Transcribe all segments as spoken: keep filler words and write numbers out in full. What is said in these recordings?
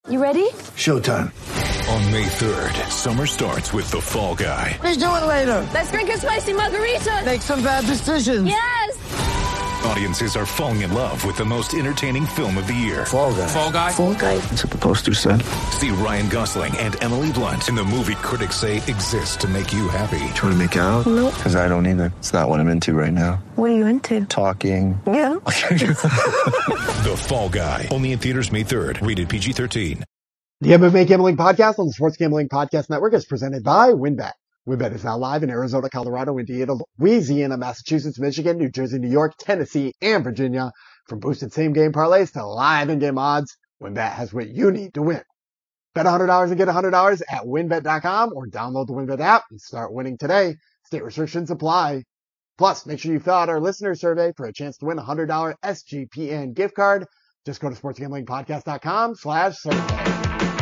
You ready? Showtime. On May third, summer starts with The Fall Guy. Let's do it later. Let's drink a spicy margarita. Make some bad decisions. Yes! Audiences are falling in love with the most entertaining film of the year. Fall Guy. Fall Guy? Fall guy. That's what the poster said. See Ryan Gosling and Emily Blunt in the movie critics say exists to make you happy. Trying to make it out? Nope. Because I don't either. It's not what I'm into right now. What are you into? Talking. Yeah. The Fall Guy. Only in theaters May third. Rated P G thirteen. The M M A Gambling Podcast on the Sports Gambling Podcast Network is presented by WynnBET. WynnBET is now live in Arizona, Colorado, Indiana, Louisiana, Massachusetts, Michigan, New Jersey, New York, Tennessee, and Virginia. From boosted same-game parlays to live in-game odds, WynnBET has what you need to win. Bet one hundred dollars and get one hundred dollars at wynn bet dot com or download the WynnBET app and start winning today. State restrictions apply. Plus, make sure you fill out our listener survey for a chance to win a one hundred dollars S G P N gift card. Just go to sports gambling podcast dot com slash survey.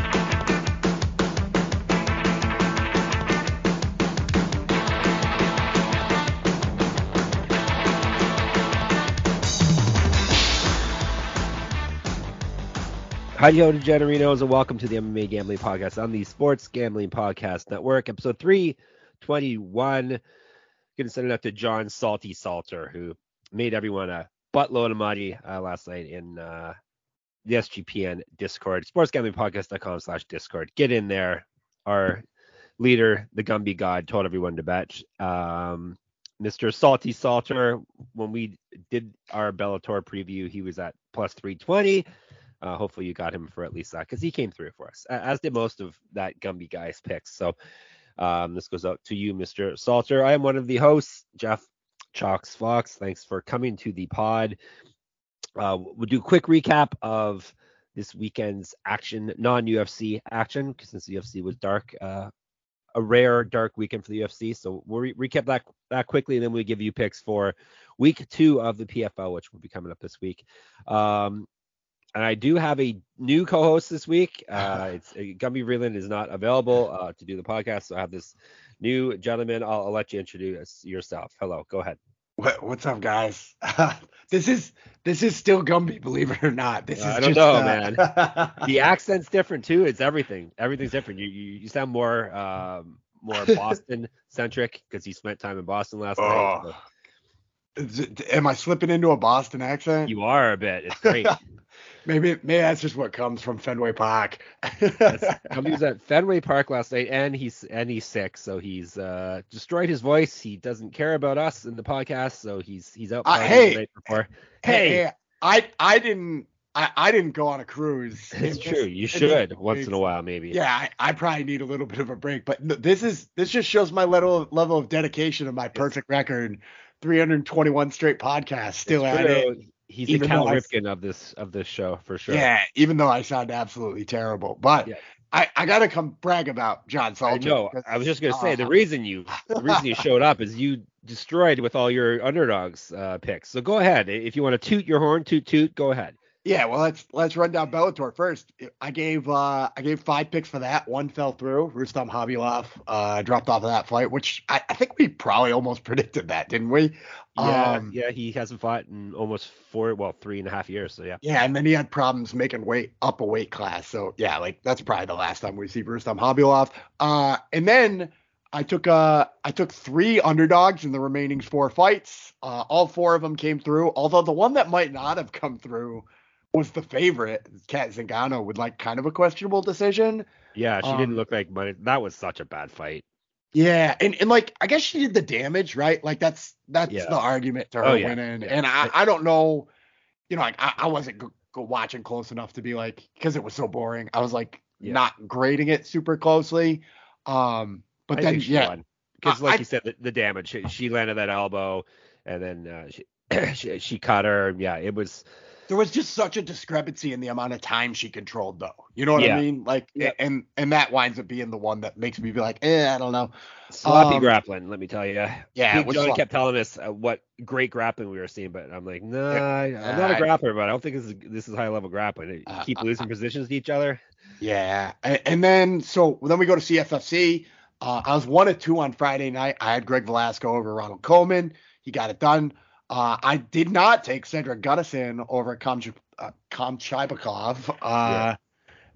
Hi, yo, DeGenerinos, and welcome to the M M A Gambling Podcast on the Sports Gambling Podcast Network, episode three twenty-one. Going to send it up to John Salty Salter, who made everyone a buttload of money uh, last night in uh, the S G P N Discord, sports gambling podcast dot com slash Discord. Get in there. Our leader, the Gumby God, told everyone to bet. Um, Mister Salty Salter, when we did our Bellator preview, he was at plus three twenty. Uh, hopefully you got him for at least that because he came through for us, as did most of that Gumby guy's picks. So um, this goes out to you, Mister Salter. I am one of the hosts, Jeff Chalks Fox. Thanks for coming to the pod. Uh, we'll do a quick recap of this weekend's action, non-U F C action, because since the U F C was dark, uh, a rare dark weekend for the U F C. So we'll re- recap that that quickly, and then we'll give you picks for week two of the P F L, which will be coming up this week. Um, And I do have a new co-host this week. Uh, it's uh, Gumby Vreeland is not available uh, to do the podcast, so I have this new gentleman. I'll, I'll let you introduce yourself. Hello, go ahead. What, what's up, guys? this is this is still Gumby, believe it or not. This Uh, is I don't just, know, uh, man. The accent's different too. It's everything. Everything's different. You you, you sound more um, more Boston centric because you spent time in Boston last Oh. night. So Am I slipping into a Boston accent? you are a bit. It's great. Maybe maybe that's just what comes from Fenway Park. Gumby was at Fenway Park last night, and he's and he's sick, so he's uh, destroyed his voice. He doesn't care about us in the podcast, so he's he's out. Uh, partying hey, the night before. Hey, Hey, hey, I I didn't I, I didn't go on a cruise. it's It- true. You it- should it- once in a while, maybe. Yeah, I, I probably need a little bit of a break, but no, this is this just shows my level level of dedication of my perfect record. three hundred twenty-one straight podcasts, still It's at true. it. He's Even the Cal though I- Ripken of this of this show for sure. Yeah, even though I sound absolutely terrible, but Yeah. I, I gotta come brag about John I Salter. know. because, I was just gonna say the uh, reason you the reason you showed up is you destroyed with all your underdogs uh, picks. So go ahead. If you want to toot your horn, toot toot, go ahead. Yeah, well, let's let's run down Bellator first. I gave uh, I gave five picks for that. One fell through. Rustam Khabilov uh, dropped off of that fight, which I, I think we probably almost predicted that, didn't we? Yeah, Um, yeah, he hasn't fought in almost four, well, three and a half years. So yeah. Yeah, and then he had problems making weight up a weight class. So yeah, like that's probably the last time we see Rustam Khabilov. Uh, and then I took uh I took three underdogs in the remaining four fights. Uh, all four of them came through. Although the one that might not have come through was the favorite, Kat Zingano, with like kind of a questionable decision. Yeah, she Um, didn't look like money. That was such a bad fight. Yeah, and, and like I guess she did the damage, right? Like that's that's Yeah. the argument to her Oh, yeah. winning. Yeah. And I, I don't know, you know, like I, I wasn't go, go watching close enough to be like, because it was so boring. I was like Yeah. not grading it super closely. Um, but I then think she yeah, won. Because like I- you said, the, the damage. She, she landed that elbow, and then uh, she, she she cut her. Yeah, it was. there was just such a discrepancy in the amount of time she controlled, though. You know what Yeah. I mean? Like, Yeah. and and that winds up being the one that makes me be like, eh, I don't know. Sloppy Um, grappling, let me tell you. Yeah, it Big was John sloppy. kept telling us uh, what great grappling we were seeing, but I'm like, nah, Yeah, I'm not a I- grappler, but I don't think this is this is high level grappling. You Uh, keep uh, losing positions to each other. Yeah, and, and then so then we go to C F F C. Uh, I was one of two on Friday night. I had Greg Velasco over Ronald Coleman. He got it done. Uh, I did not take Cedric Gunnison over Kamch- uh, Kamchaibakov. Uh,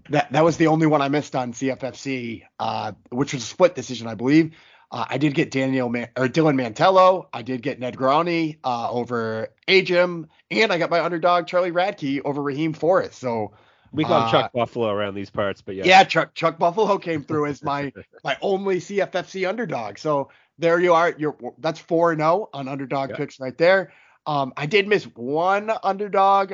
That that was the only one I missed on C F F C, uh, which was a split decision, I believe. Uh, I did get Daniel Man- or Dylan Mantello. I did get Ned Grani uh, over Ajim, and I got my underdog Charlie Radke over Raheem Forrest. So We call him uh, Chuck Buffalo around these parts, but yeah. yeah, Chuck Chuck Buffalo came through as my my only C F F C underdog. So there you are. You're that's four and zero on underdog Yeah. picks right there. Um, I did miss one underdog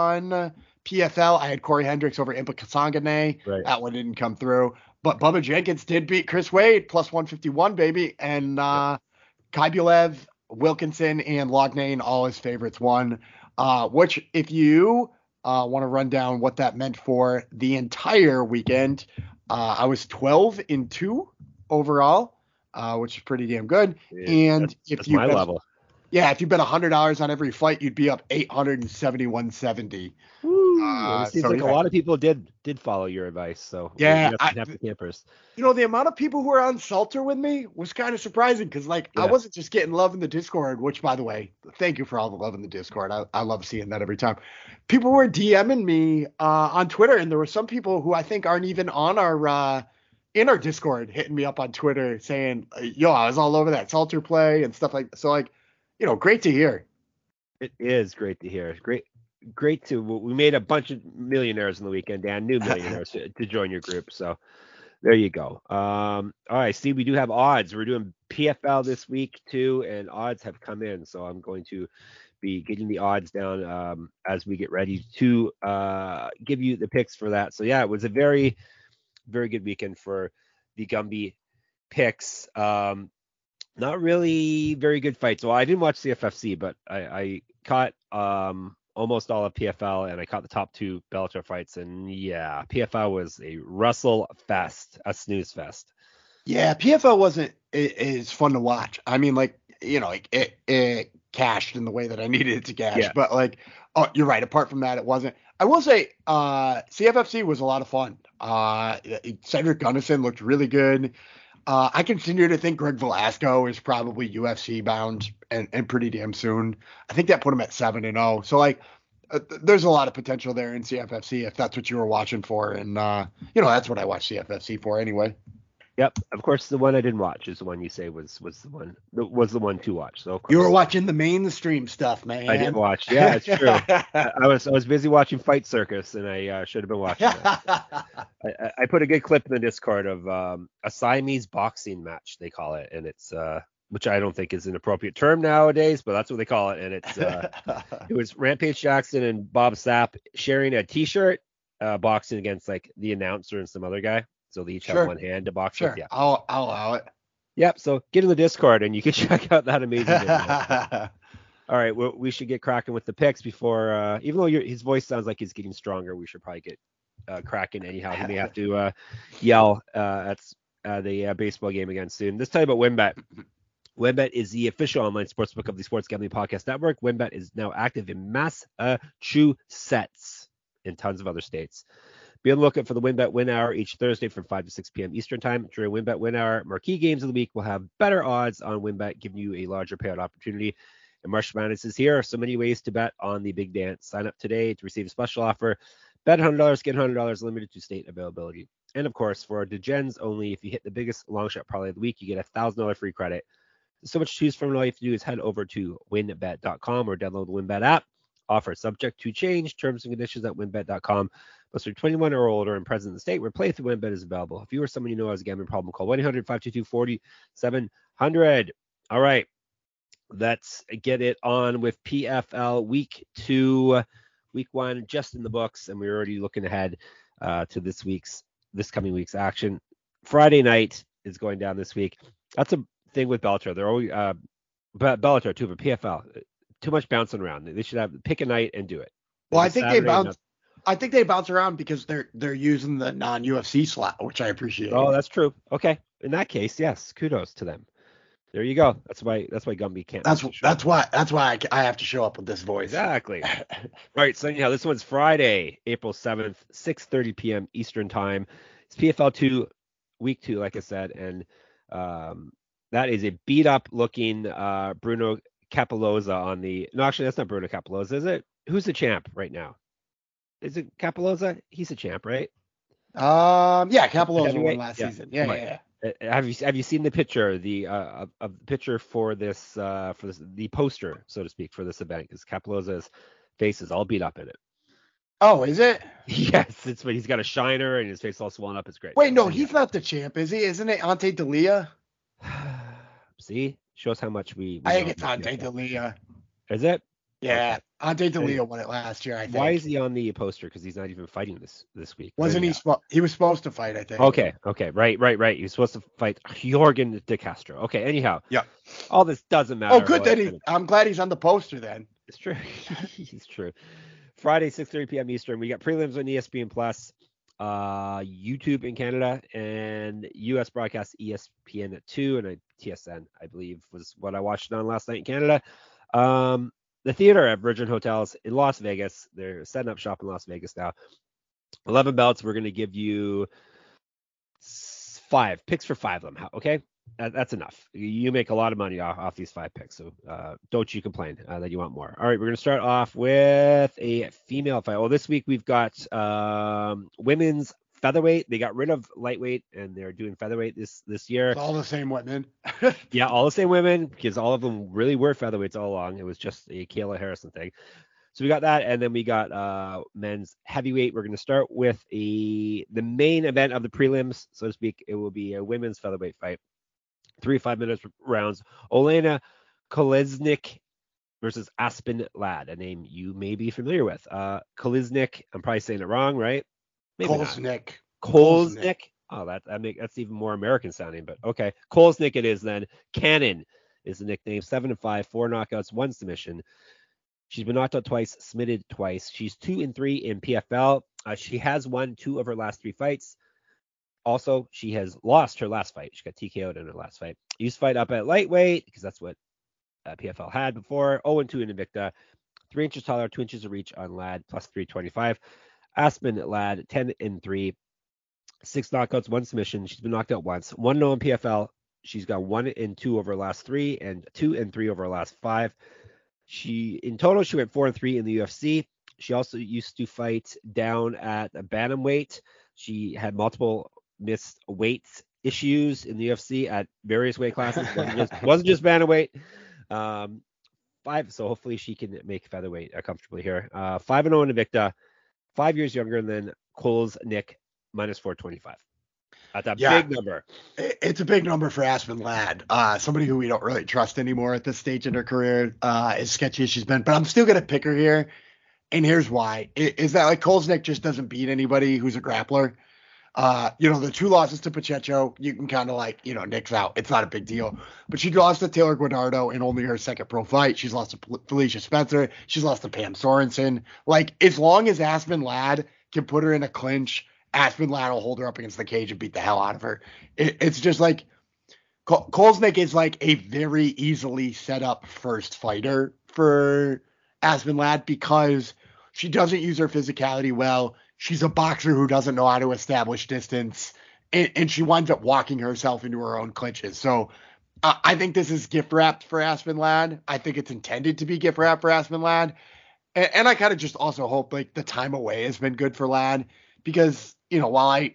on P F L. I had Corey Hendricks over Impa Kasangane. Right. That one didn't come through. But Bubba Jenkins did beat Chris Wade plus one fifty-one, baby. And uh, Kybulev, Wilkinson, and Lognane, all his favorites won. Uh, which, if you uh, want to run down what that meant for the entire weekend, uh, I was twelve and two overall, uh, which is pretty damn good. Yeah, and that's, if that's you my bet, level. yeah, if you bet one hundred dollars on every fight, you'd be up eight hundred seventy-one seventy. Woo. Uh, it seems so like yeah. a lot of people did did follow your advice. So Yeah, we I- have to campers. You know, the amount of people who were on Salter with me was kind of surprising because, like, I Yeah. wasn't just getting love in the Discord, which, by the way, thank you for all the love in the Discord. I, I love seeing that every time. People were DMing me uh, on Twitter, and there were some people who I think aren't even on our uh, in our Discord hitting me up on Twitter saying, yo, I was all over that Salter play and stuff like that. So, like, you know, great to hear. It is great to hear. It's great, great to. We made a bunch of millionaires on the weekend, Dan. New millionaires to, to join your group. So there you go. Um, all right, Steve. We do have odds. We're doing P F L this week too, and odds have come in. So I'm going to be getting the odds down um, as we get ready to uh, give you the picks for that. So yeah, it was a very, very good weekend for the Gumby picks. Um, not really very good fights. Well, I didn't watch C F F C, but I, I caught um, almost all of P F L, and I caught the top two Bellator fights. And yeah, P F L was a wrestle fest, a snooze fest. Yeah, P F L wasn't i- is fun to watch. I mean, like, you know, like it, it cashed in the way that I needed it to cash. Yeah. But like, oh, you're right. Apart from that, it wasn't. I will say, uh, C F F C was a lot of fun. Uh, Cedric Gunnison looked really good. Uh, I continue to think Greg Velasco is probably U F C bound and, and pretty damn soon. I think that put him at seven and zero. So like, uh, th- there's a lot of potential there in C F F C if that's what you were watching for. And uh, you know, that's what I watch C F F C for anyway. Yep, of course, the one I didn't watch is the one you say was was the one was the one to watch. So of course, You were watching the mainstream stuff, man. I didn't watch. Yeah, it's true. I, I was I was busy watching Fight Circus, and I uh, should have been watching that. I, I- I put a good clip in the Discord of um, a Siamese boxing match, they call it, and it's uh, which I don't think is an appropriate term nowadays, but that's what they call it. And it's uh, it was Rampage Jackson and Bob Sapp sharing a T-shirt, uh, boxing against like the announcer and some other guy. So they each Sure. have one hand to box Sure, with. Yeah. I'll I'll allow it. Yep. So get in the Discord and you can check out that amazing video. All right, well, we should get cracking with the picks before, uh, even though your, his voice sounds like he's getting stronger, we should probably get uh, cracking anyhow. He may have to uh, yell uh, at uh, the uh, baseball game again soon. Let's tell you about WynnBET. WynnBET is the official online sportsbook of the Sports Gambling Podcast Network. WynnBET is now active in Massachusetts and tons of other states. Be on the lookout for the WynnBET Win Hour each Thursday from five to six p.m. Eastern Time. During WynnBET Win Hour, marquee games of the week will have better odds on WynnBET, giving you a larger payout opportunity. And March Madness is here. So many ways to bet on the big dance. Sign up today to receive a special offer. Bet one hundred dollars, get one hundred dollars, limited to state availability. And of course, for DeGens only, if you hit the biggest long shot parlay of the week, you get a one thousand dollars free credit. There's so much to choose from. All you have to do is head over to win bet dot com or download the WynnBET app. Offer subject to change. Terms and conditions at win bet dot com. Must be twenty-one or older and present in the state where play through WynnBET is available. If you or someone you know has a gambling problem, call one eight hundred five two two four seven zero zero. All right. Let's get it on with P F L week two, week one, just in the books. And we're already looking ahead uh, to this week's, this coming week's action. Friday night is going down this week. That's a thing with Bellator. They're always, uh, but Bellator too, but P F L, too much bouncing around. They should have pick a night and do it. Well, I It's think Saturday, they bounce. not- I think they bounce around because they're they're using the non-U F C slot, which I appreciate. Oh, that's true. Okay. In that case, yes, kudos to them. There you go. That's why that's why Gumby can't. that's miss the show. that's why that's why I, I have to show up with this voice. Exactly. All right, so anyhow, this one's Friday, April seventh, six thirty p.m. Eastern Time. It's P F L two, week two, like I said, and um, that is a beat-up looking uh, Bruno Capoloza on the. No, actually, that's not Bruno Capoloza, is it? Who's the champ right now? Is it Capoloza? He's a champ, right? Um, yeah, Capoloza Heavyweight? won last Yeah. season. Yeah, Right. yeah, Uh, Have you have you seen the picture, the uh, of, of the picture for this uh, for this the poster, so to speak, for this event? Because Capoloza's face is all beat up in it. Oh, is it? Yes, it's he's got a shiner and his face all swollen up. It's great. Wait, no, And he's not the champ, is he? Isn't it Ante Delia? yeah. See, shows how much we. we I think know it's about Ante P F L. Delia. Is it? Yeah, Okay. Ante Delia won it last year, I think. Why is he on the poster? Because he's not even fighting this this week. Wasn't Oh, he? yeah. Spo- he was supposed to fight, I think. Okay, okay, right, right, right. He was supposed to fight Jorgen De Castro. Okay, anyhow. Yeah. All this doesn't matter. Oh, good Well, that it's he. I'm glad he's on the poster then. It's true. It's true. Friday, six thirty p.m. Eastern. We got prelims on E S P N Plus, uh, YouTube in Canada, and U S broadcast E S P N at two, and a T S N, I believe, was what I watched on last night in Canada. Um, the theater at Virgin Hotels in Las Vegas. They're setting up shop in Las Vegas now. eleven belts. We're going to give you s- five picks for five of them. How- Okay. That, that's enough. You make a lot of money off, off these five picks, so uh, don't you complain uh, that you want more. All right, we're going to start off with a female fight. Well, this week we've got um, women's featherweight. They got rid of lightweight, and they're doing featherweight this this year. It's all the same women. Yeah, all the same women, because all of them really were featherweights all along. It was just a Kayla Harrison thing. So we got that, and then we got uh, men's heavyweight. We're going to start with a the main event of the prelims, so to speak. It will be a women's featherweight fight. Three five minutes rounds. Olena Kolesnik versus Aspen Ladd, a name you may be familiar with. Uh, Kolesnik, I'm probably saying it wrong, right? Maybe not. Kolesnik. Kolesnik. Oh, that that make that's even more American sounding, but okay. Kolesnik it is then. Cannon is the nickname. Seven and five, four knockouts, one submission. She's been knocked out twice, submitted twice. She's two and three in P F L. Uh, she has won two of her last three fights. Also, she has lost her last fight. She got T K O'd in her last fight. Used to fight up at lightweight because that's what uh, P F L had before. oh and two in Invicta. Three inches taller, two inches of reach on Ladd, plus three twenty-five. Aspen Ladd, ten and three. Six knockouts, one submission. She's been knocked out once. One no in P F L. She's got one and two over her last three and two and three over her last five. She, in total, she went four and three in the U F C. She also used to fight down at bantamweight. She had multiple missed weight issues in the U F C at various weight classes. Wasn't just, wasn't just bantamweight. Um, five. So hopefully she can make featherweight uh, comfortably here. Uh, five and zero in Invicta. Five years younger than Cole's Nick, minus four twenty-five. That's a Yeah. big number. It- It's a big number for Aspen Ladd. Uh, somebody who we don't really trust anymore at this stage in her career, uh, as sketchy as she's been. But I'm still gonna pick her here, and here's why: I- is that like Kolesnik just doesn't beat anybody who's a grappler. Uh, you know, the two losses to Pacheco, you can kind of like, you know, Nick's out. It's not a big deal. But she lost to Taylor Guinardo in only her second pro fight. She's lost to Fel- Felicia Spencer. She's lost to Pam Sorensen. Like, as long as Aspen Ladd can put her in a clinch, Aspen Ladd will hold her up against the cage and beat the hell out of her. It, it's just like, Kol- Kolesnik is like a very easily set up first fighter for Aspen Ladd because she doesn't use her physicality well. She's a boxer who doesn't know how to establish distance, and, and she winds up walking herself into her own clinches. So uh, I think this is gift wrapped for Aspen Ladd. I think it's intended to be gift wrapped for Aspen Ladd. And, and I kind of just also hope like the time away has been good for Ladd because, you know, while I,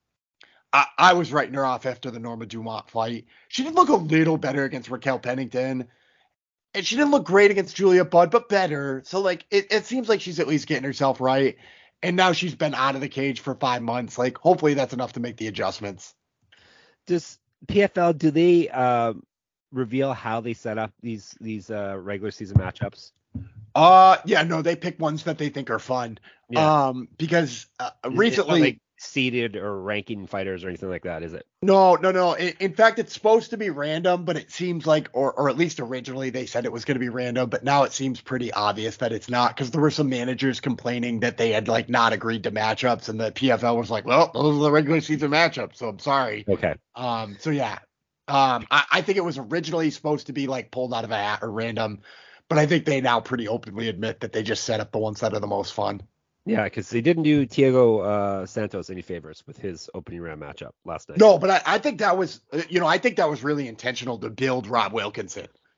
I, I was writing her off after the Norma Dumont fight, she did look a little better against Raquel Pennington. And she didn't look great against Julia Budd, but better. So, like, it, it seems like she's at least getting herself right. And now she's been out of the cage for five months. Like, hopefully that's enough to make the adjustments. Does P F L, do they um, reveal how they set up these these uh, regular season matchups? Uh, yeah, no, they pick ones that they think are fun. Yeah. Um, because uh, Is it recently, not like seeded or ranking fighters or anything like that, is it? no, no, no. In, in fact, it's supposed to be random, but it seems like, or or at least originally they said it was going to be random, but now it seems pretty obvious that it's not because there were some managers complaining that they had like not agreed to matchups, and the P F L was like, well, those are the regular season matchups, so I'm sorry. Okay. Um, so yeah, um, I, I think it was originally supposed to be like pulled out of a hat or random, but I think they now pretty openly admit that they just set up the ones that are the most fun. Yeah, because they didn't do Thiago uh, Santos any favors with his opening round matchup last night. No, but I, I think that was, uh, you know, I think that was really intentional to build Rob Wilkinson.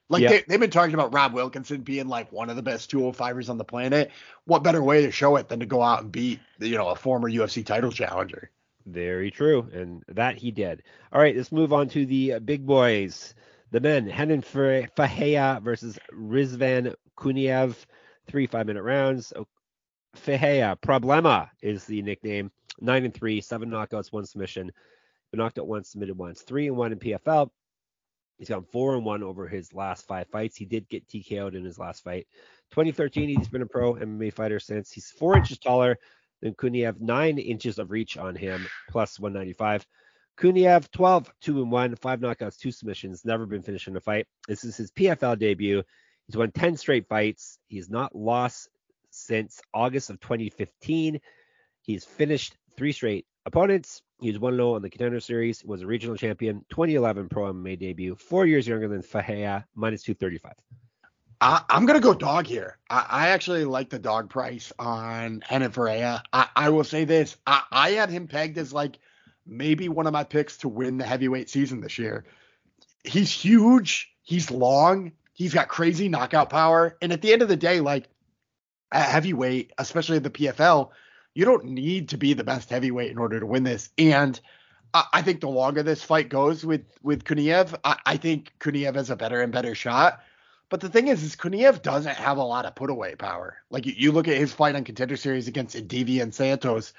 Like Yeah. they, they've been talking about Rob Wilkinson being like one of the best two oh fivers on the planet. What better way to show it than to go out and beat, you know, a former U F C title challenger? Very true, and that he did. All right, let's move on to the uh, big boys. The men, Henan Fahea versus Rizvan Kuniev, three five-minute rounds. Oh, Fahea, Problema is the nickname. Nine and three, seven knockouts, one submission. Been knocked out once, submitted once. Three and one in P F L. He's gone four and one over his last five fights. He did get T K O'd in his last fight. twenty thirteen, he's been a pro M M A fighter since. He's four inches taller than Kuniev, nine inches of reach on him, plus one ninety-five. Kuniev, twelve, two and one, five knockouts, two submissions, never been finished in a fight. This is his P F L debut. He's won ten straight fights. He's not lost since August of twenty fifteen. He's finished three straight opponents. He's one low on the Contender Series, was a regional champion, twenty eleven pro M M A debut, four years younger than Fahea, minus two thirty-five. I, I'm going to go dog here. I, I actually like the dog price on Henan Fahea. I, I will say this. I, I had him pegged as like maybe one of my picks to win the heavyweight season this year. He's huge. He's long. He's got crazy knockout power. And at the end of the day, like at heavyweight, especially at the P F L, you don't need to be the best heavyweight in order to win this. And I, I think the longer this fight goes with, with Kuniev, I, I think Kuniev has a better and better shot. But the thing is, is Kuniev doesn't have a lot of put away power. Like you, you look at his fight on Contender Series against Indivia and Santos.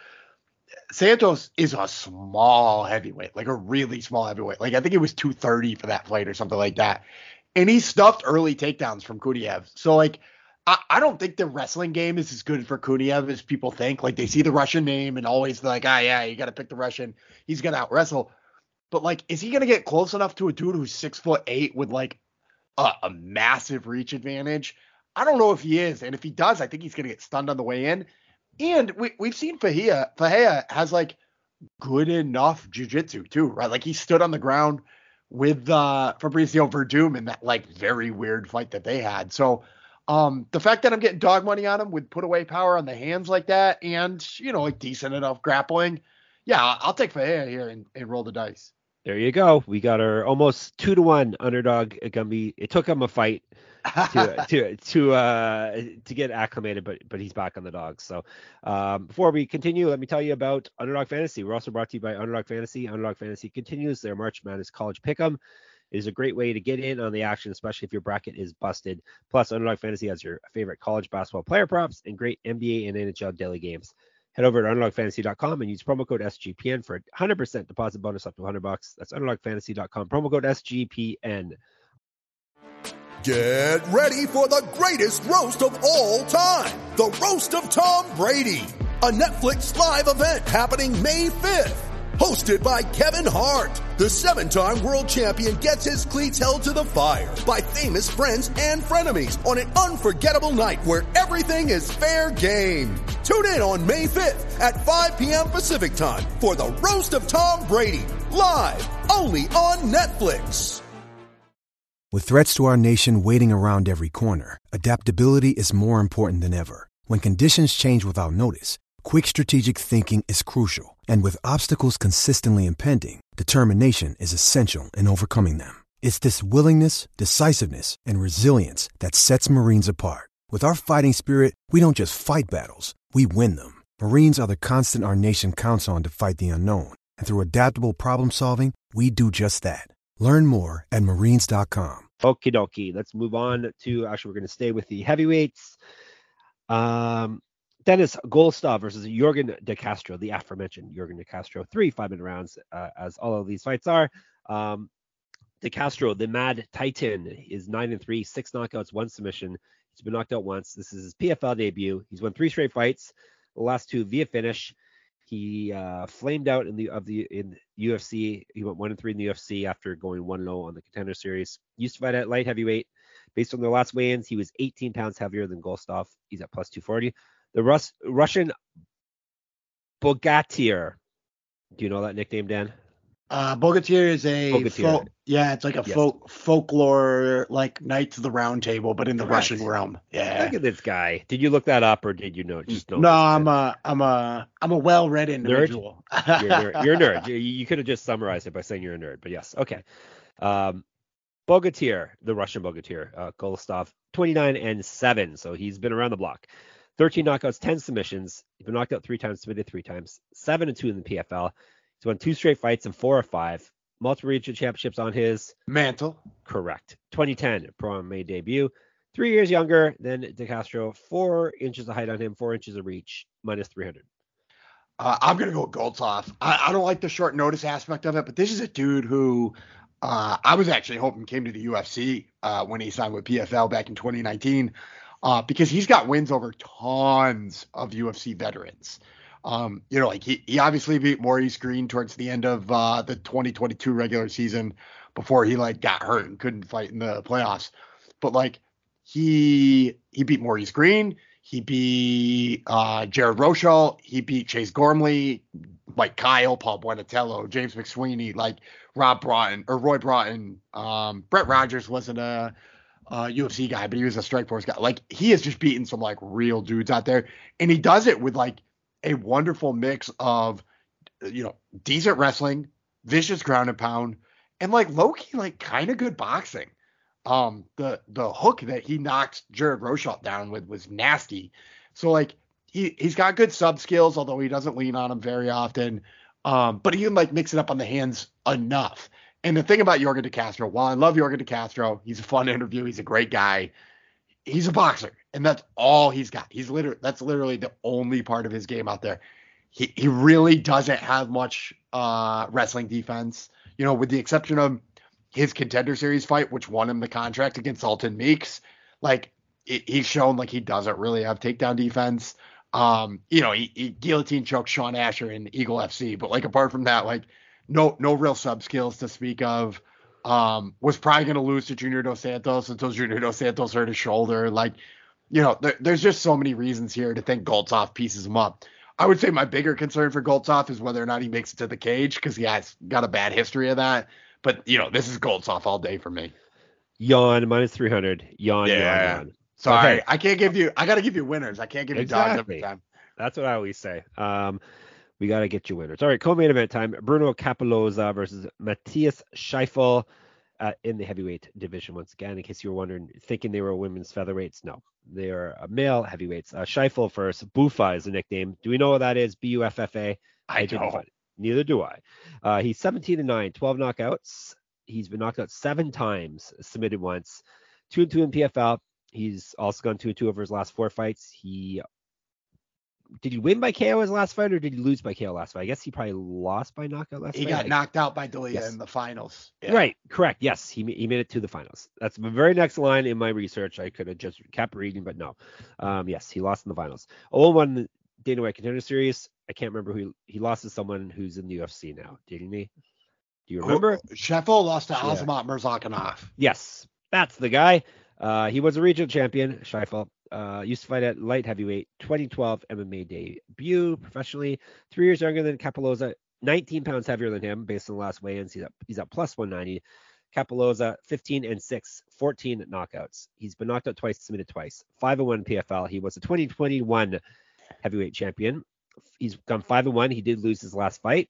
Santos is a small heavyweight, like a really small heavyweight. Like I think it was two thirty for that fight or something like that. And he stuffed early takedowns from Kuniev. So like, I, I don't think the wrestling game is as good for Kuniev as people think. Like they see the Russian name and always like, ah, yeah, you got to pick the Russian. He's going to out wrestle. But like, is he going to get close enough to a dude who's six foot eight with like a, a massive reach advantage? I don't know if he is. And if he does, I think he's going to get stunned on the way in. And we, we've seen Fahea. Fahea has like good enough jiu-jitsu too, right? Like he stood on the ground with uh, Fabricio Verdum in that like very weird fight that they had. So um, the fact that I'm getting dog money on him with put away power on the hands like that and, you know, like decent enough grappling. Yeah, I'll take Fahea here and, and roll the dice. There you go. We got our almost two to one underdog Gumby. It took him a fight to to to uh to get acclimated, but but he's back on the dogs. So um, before we continue, let me tell you about Underdog Fantasy. We're also brought to you by Underdog Fantasy. Underdog Fantasy continues their March Madness College Pick'em. It is a great way to get in on the action, especially if your bracket is busted. Plus, Underdog Fantasy has your favorite college basketball player props and great N B A and N H L daily games. Head over to underdog fantasy dot com and use promo code S G P N for a one hundred percent deposit bonus up to one hundred bucks. That's underdog fantasy dot com, promo code S G P N. Get ready for the greatest roast of all time, the Roast of Tom Brady, a Netflix live event happening May fifth. Hosted by Kevin Hart, the seven-time world champion gets his cleats held to the fire by famous friends and frenemies on an unforgettable night where everything is fair game. Tune in on May fifth at five p.m. Pacific time for the Roast of Tom Brady, live only on Netflix. With threats to our nation waiting around every corner, adaptability is more important than ever. When conditions change without notice, quick strategic thinking is crucial. And with obstacles consistently impending, determination is essential in overcoming them. It's this willingness, decisiveness, and resilience that sets Marines apart. With our fighting spirit, we don't just fight battles, we win them. Marines are the constant our nation counts on to fight the unknown. And through adaptable problem solving, we do just that. Learn more at marines dot com. Okie dokie. Let's move on to, actually, we're going to stay with the heavyweights. Um, Dennis Goldstav versus Jorgen De Castro, the aforementioned Jorgen De Castro. Three five-minute rounds, uh, as all of these fights are. Um, De Castro, the Mad Titan, is nine and three, six knockouts, one submission. He's been knocked out once. This is his P F L debut. He's won three straight fights, the last two via finish. He uh, flamed out in the of the in U F C. He went one and three in the U F C after going one low on the Contender Series. Used to fight at light heavyweight. Based on their last weigh-ins, he was eighteen pounds heavier than Goldstav. He's at plus two forty. The Rus- Russian Bogatyr. Do you know that nickname, Dan? Uh, Bogatyr is a Bogatyr. Folk, yeah, it's like a Yes. folk folklore like Knights of the Round Table, but in the Correct. Russian realm. Yeah. Look at this guy. Did you look that up, or did you know? Just know No, this? I'm a I'm a I'm a well-read individual. You're a nerd. You're a nerd. You, you could have just summarized it by saying you're a nerd, but yes. Okay. Um, Bogatyr, the Russian Bogatyr, uh, Golostov, twenty-nine and seven. So he's been around the block. thirteen knockouts, ten submissions. He's been knocked out three times, submitted three times. seven and two in the P F L. He's won two straight fights and four or five. Multiple regional championships on his mantle. Correct. twenty ten pro M M A debut. Three years younger than De Castro. Four inches of height on him, four inches of reach, minus three hundred. Uh, I'm going to go Goltsov. I, I don't like the short notice aspect of it, but this is a dude who uh, I was actually hoping came to the U F C uh, when he signed with P F L back in twenty nineteen uh, because he's got wins over tons of U F C veterans. Um, you know, like he, he obviously beat Maurice Green towards the end of uh, the twenty twenty-two regular season before he like got hurt and couldn't fight in the playoffs. But like he he beat Maurice Green. He beat uh, Jared Rochelle. He beat Chase Gormley, like Kyle, Paul Buenatello, James McSweeney, like Rob Broughton or Roy Broughton. Um, Brett Rogers wasn't a, a U F C guy, but he was a Strikeforce guy. Like he has just beaten some like real dudes out there, and he does it with like a wonderful mix of, you know, decent wrestling, vicious ground and pound, and like low-key, like kind of good boxing. Um, the the hook that he knocked Jared Rochelle down with was nasty. So like he he's got good sub skills, although he doesn't lean on them very often. Um, but he can like mix it up on the hands enough. And the thing about Yorgan De Castro, while I love Yorgan De Castro, he's a fun interview, he's a great guy. He's a boxer, and that's all he's got. He's literally that's literally the only part of his game out there. He he really doesn't have much uh wrestling defense, you know, with the exception of his Contender Series fight, which won him the contract against Alton Meeks. Like it, he's shown like he doesn't really have takedown defense. Um, you know, he, he guillotine choked Sean Asher in Eagle F C, but like apart from that, like no no real sub skills to speak of. Um, was probably going to lose to Junior Dos Santos until Junior Dos Santos hurt his shoulder. Like, you know, there, there's just so many reasons here to think Goltsov pieces him up. I would say my bigger concern for Goltsov is whether or not he makes it to the cage, because he has got a bad history of that. But, you know, this is Goltsov all day for me. Yawn, minus three hundred. Yawn, yeah. yawn, yawn. Sorry, okay. I can't give you – I got to give you winners. I can't give you exactly. dogs every time. That's what I always say. Um, we got to get you winners. All right, co-main event time. Bruno Capoloza versus Matthias Scheifele uh, in the heavyweight division. Once again, in case you were wondering, thinking they were women's featherweights. No, they are uh, male heavyweights. Uh, Scheifele first. Bufa is the nickname. Do we know what that is? B U F F A. I, I didn't don't. find it. Neither do I. Uh, he's seventeen and nine, twelve knockouts. He's been knocked out seven times, submitted once, two and two in P F L. He's also gone two and two over his last four fights. He did he win by K O his last fight, or did he lose by K O last fight? I guess he probably lost by knockout last he fight. He got I, knocked out by D'Elia yes. in the finals. Yeah. Right, correct. Yes, he he made it to the finals. That's the very next line in my research. I could have just kept reading, but no. Um, yes, he lost in the finals. oh and one Dana White Contender Series. I can't remember who he, he lost to. Someone who's in the U F C now, didn't he? Do you remember? Scheifele lost to Yeah. Azamat Murzakanov. Yes, that's the guy. Uh, he was a regional champion, Scheifele. Uh, used to fight at light heavyweight, twenty twelve M M A debut professionally. Three years younger than Capoloza, nineteen pounds heavier than him based on the last weigh-ins. He's up, he's up plus one ninety. Capoloza, fifteen and six, fourteen knockouts. He's been knocked out twice, submitted twice. five and one P F L. He was a twenty twenty-one heavyweight champion. He's gone five and one. He did lose his last fight.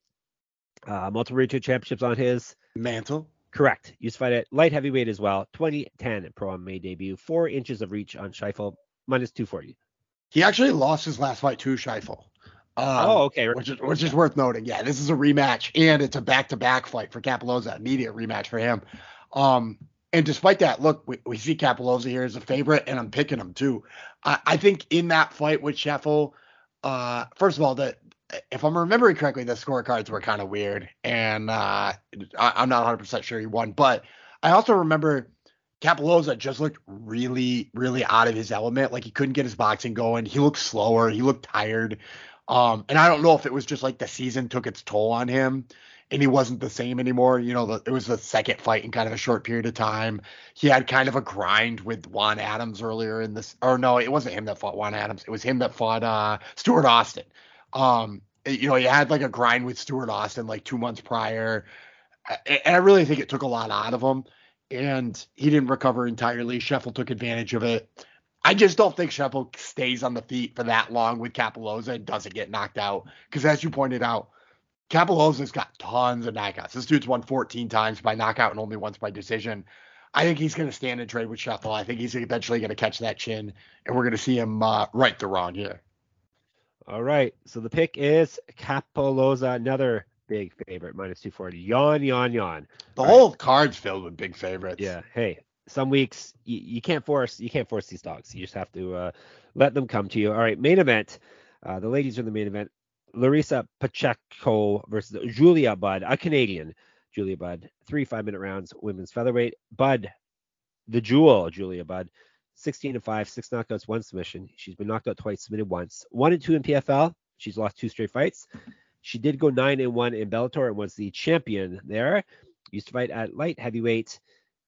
Uh, multiple regional championships on his mantle. Correct. Used to fight at light heavyweight as well. twenty ten pro M M A debut. Four inches of reach on Scheifele, minus two forty. He actually lost his last fight to Scheifele. Um, oh, okay. Which is which is worth noting. Yeah, this is a rematch, and it's a back-to-back fight for Capoloza. Immediate rematch for him. Um, and despite that, look, we, we see Capoloza here as a favorite, and I'm picking him too. I, I think in that fight with Scheifele, uh, first of all, the if I'm remembering correctly, the scorecards were kind of weird, and uh, I, I'm not one hundred percent sure he won. But I also remember Capoloza just looked really, really out of his element. Like he couldn't get his boxing going. He looked slower. He looked tired. Um, and I don't know if it was just like the season took its toll on him and he wasn't the same anymore. You know, the, it was the second fight in kind of a short period of time. He had kind of a grind with Juan Adams earlier in this. Or no, it wasn't him that fought Juan Adams. It was him that fought uh, Stuart Austin. Um, you know, he had like a grind with Stuart Austin like two months prior. And I really think it took a lot out of him. And he didn't recover entirely. Scheifele took advantage of it. I just don't think Scheifele stays on the feet for that long with Capoloza and doesn't get knocked out. Because as you pointed out, Capoloza's got tons of knockouts. This dude's won fourteen times by knockout and only once by decision. I think he's going to stand and trade with Scheffel. I think he's eventually going to catch that chin, and we're going to see him uh, right the wrong here. All right. So the pick is Kapoloza, another big favorite, minus two forty. Yawn, yawn, yawn. The All whole right. card's filled with big favorites. Yeah. Hey, some weeks you, you can't force you can't force these dogs. You just have to uh, let them come to you. All right. Main event. Uh, the ladies are the main event. Larissa Pacheco versus Julia Budd, a Canadian. Julia Budd, three five-minute rounds, women's featherweight. Budd, the jewel, Julia Budd, sixteen and five, six knockouts, one submission. She's been knocked out twice, submitted once. One and two in P F L. She's lost two straight fights. She did go nine and one in Bellator and was the champion there. Used to fight at light heavyweight.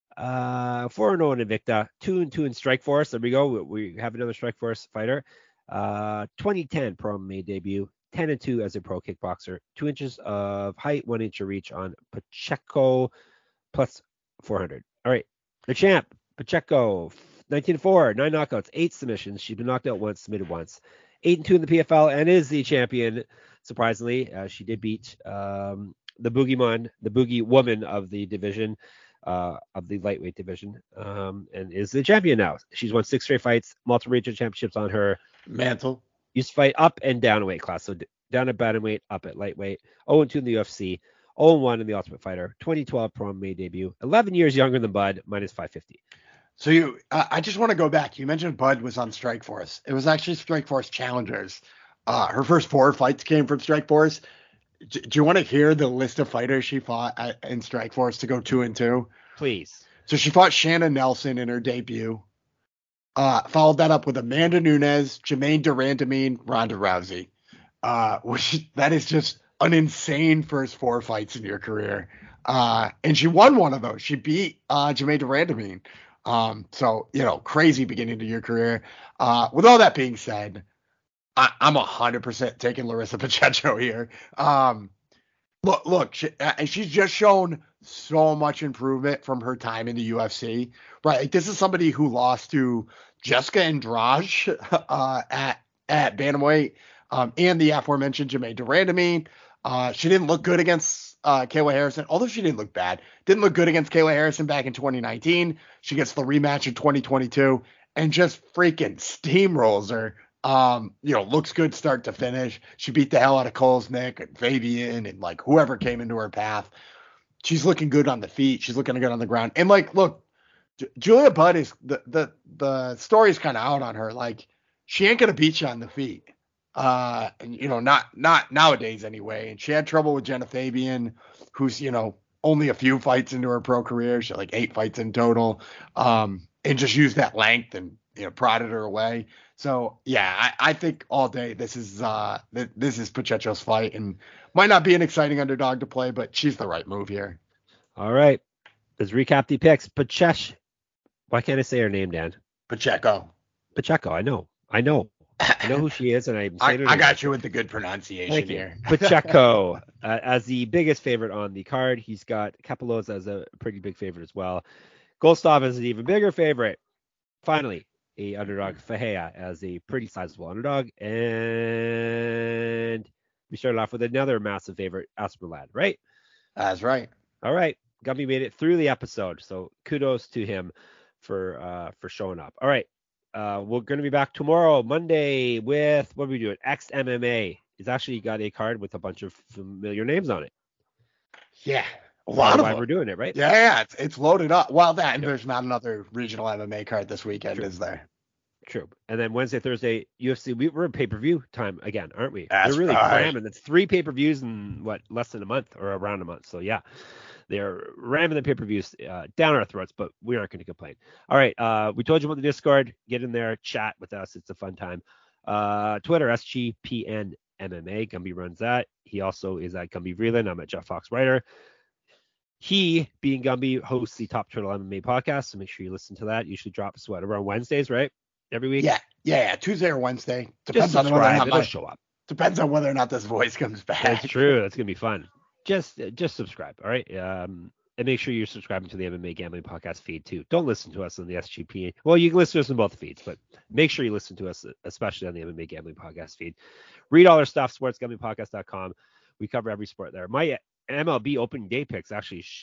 Uh, four and oh in Invicta, two and two in Strikeforce. There we go. We have another Strikeforce fighter. Uh, twenty ten pro M M A debut. ten and two as a pro kickboxer, two inches of height, one inch of reach on Pacheco, plus four hundred. All right, the champ, Pacheco, nineteen and four, nine knockouts, eight submissions. She's been knocked out once, submitted once, eight and two in the P F L, and is the champion. Surprisingly, uh, she did beat um, the boogeyman, the boogie woman of the division, uh, of the lightweight division, um, and is the champion now. She's won six straight fights, multiple regional championships on her mantle. Used to fight up and down a weight class. So down at bantamweight, up at lightweight. oh and two in the U F C. oh and one in the Ultimate Fighter. twenty twelve pro M M A debut. eleven years younger than Bud, minus five fifty. So you, uh, I just want to go back. You mentioned Bud was on Strikeforce. It was actually Strikeforce Challengers. Uh, her first four fights came from Strikeforce. D- do you want to hear the list of fighters she fought at, in Strikeforce to go two and two? Please. So she fought Shannon Nelson in her debut. Uh, followed that up with Amanda Nunes, Jermaine Durandamine, Ronda Rousey. Uh, which that is just an insane first four fights in your career. Uh, and she won one of those. She beat uh, Jermaine Durandamine. Um, so, you know, crazy beginning to your career. Uh, with all that being said, I, I'm one hundred percent taking Larissa Pacheco here. Um, look, look, she, uh, she's just shown so much improvement from her time in the U F C, right? Like, this is somebody who lost to Jessica Andrade uh, at at bantamweight, um, and the aforementioned Jermaine Durandamine. Uh, she didn't look good against uh, Kayla Harrison, although she didn't look bad. Didn't look good against Kayla Harrison back in twenty nineteen. She gets the rematch in twenty twenty-two and just freaking steamrolls her. Um, you know, looks good start to finish. She beat the hell out of Kolesnik and Fabian and like whoever came into her path. She's looking good on the feet. She's looking good on the ground. And like, look, J- Julia Budd is the, the, the story's kind of out on her. Like, she ain't going to beat you on the feet. Uh, and, you know, not, not nowadays anyway. And she had trouble with Jenna Fabian, who's, you know, only a few fights into her pro career. She had like eight fights in total. Um, and just used that length and, you know, prodded her away. So yeah, I, I think all day this is uh th- this is Pacheco's fight, and might not be an exciting underdog to play, but she's the right move here. All right. Let's recap the picks. Pacheco. Why can't I say her name, Dan? Pacheco. Pacheco. I know. I know. I know who she is, and I'm I, saying I got you with the good pronunciation Thank here. you. Pacheco uh, as the biggest favorite on the card. He's got Kapoloza as a pretty big favorite as well. Goldstaff is an even bigger favorite. Finally, a underdog, Fahea, as a pretty sizable underdog. And we started off with another massive favorite, Asperlad, right? That's right. All right. Gumby made it through the episode, so kudos to him for uh, for showing up. All right. Uh, we're going to be back tomorrow, Monday, with, what are we doing? X M M A. He's actually got a card with a bunch of familiar names on it. Yeah. A lot of why them. we're doing it, right? Yeah, yeah, it's, it's loaded up. Well, that, and there's not another regional M M A card this weekend, True. is there? True. And then Wednesday, Thursday, U F C, we, we're in pay-per-view time again, aren't we? That's They're really right. ramming. It's three pay-per-views in, what, less than a month or around a month. So, yeah, they're ramming the pay-per-views uh, down our throats, but we aren't going to complain. All right. Uh, we told you about the Discord. Get in there, chat with us. It's a fun time. Uh, Twitter, S G P N M M A. Gumby runs that. He also is at Gumby Vreeland. I'm at Jeff Fox Writer. He, being Gumby, hosts the Top Turtle M M A podcast, so make sure you listen to that. Usually drops, what, around Wednesdays, right? Every week? Yeah, yeah, yeah. Tuesday or Wednesday. Just Depends on whether or subscribe. not It'll my, show up. depends on whether or not this voice comes back. That's true. That's going to be fun. Just just subscribe, all right? Um, and make sure you're subscribing to the M M A Gambling Podcast feed, too. Don't listen to us on the S G P. Well, you can listen to us on both feeds, but make sure you listen to us, especially on the M M A Gambling Podcast feed. Read all our stuff, sports gambling podcast dot com. We cover every sport there. My M L B opening day picks actually sh-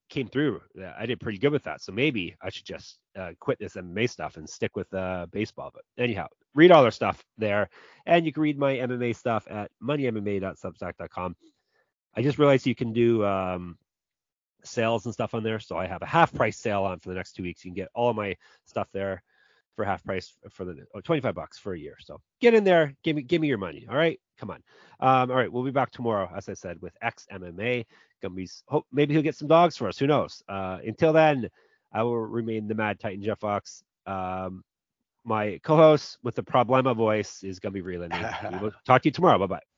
came through. I did pretty good with that. So maybe I should just uh, quit this M M A stuff and stick with uh, baseball. But anyhow, read all our stuff there. And you can read my M M A stuff at money m m a dot substack dot com. I just realized you can do um, sales and stuff on there. So I have a half price sale on for the next two weeks. You can get all of my stuff there for half price for the oh, twenty-five bucks for a year. So get in there. Give me, give me your money. All right. Come on. Um, all right. We'll be back tomorrow, as I said, with X M M A. Gonna be, hope maybe he'll get some dogs for us. Who knows? Uh, until then, I will remain the Mad Titan Jeff Fox. Um, my co-host with the Problema voice is gonna be Vreeland. We will talk to you tomorrow. Bye bye.